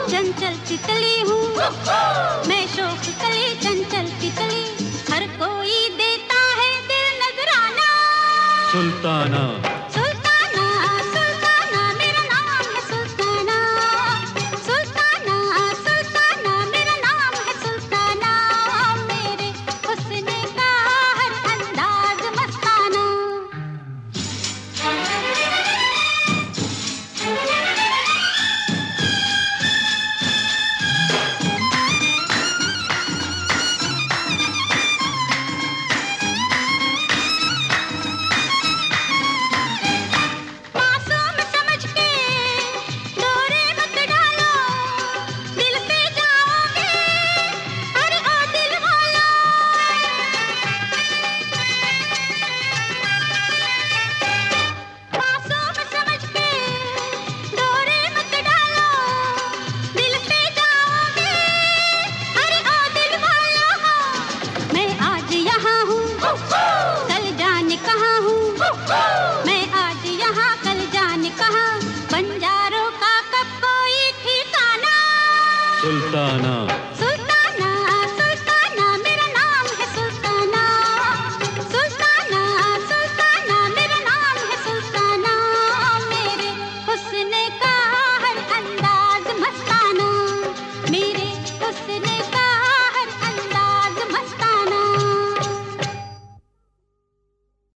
चंचल तितली हूँ मैं, शोक कली चंचल तितली, हर कोई देता है दिल नजराना। सुल्ताना सुल्ताना सुल्ताना मेरा नाम है सुल्ताना, सुल्ताना सुल्ताना मेरा नाम है सुल्ताना, मेरे हुस्न का हर अंदाज मस्ताना। मैं आज यहाँ कल जाने कहाँ, बंजारों का कब कोई ठिकाना। सुल्ताना